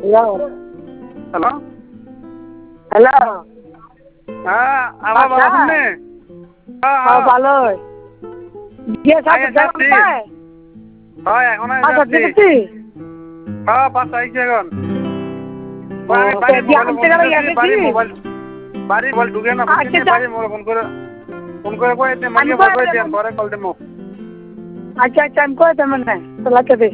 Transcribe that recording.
hello hello hello হ্যাঁ আমার ভালো আছেন নে হ্যাঁ ভালো গিয়ে সব হয় এখন আচ্ছা ঠিক আসছি আছে হ্যাঁ পাঁচ আইছি এখন আমি ওকে বাড়ির মোবাইলে আনতে ফোন গেলে দিতেছি বাড়ির গেছি মোবাইল ঢুকে না বুঝছি আচ্ছা বাড়ির মোবাইল ফোন করে কয়ে আমি মালিকে কয়ে দিন পরে কল দেবো আচ্ছা আচ্ছা আমি কই তেমন নাই তো লাগতে দে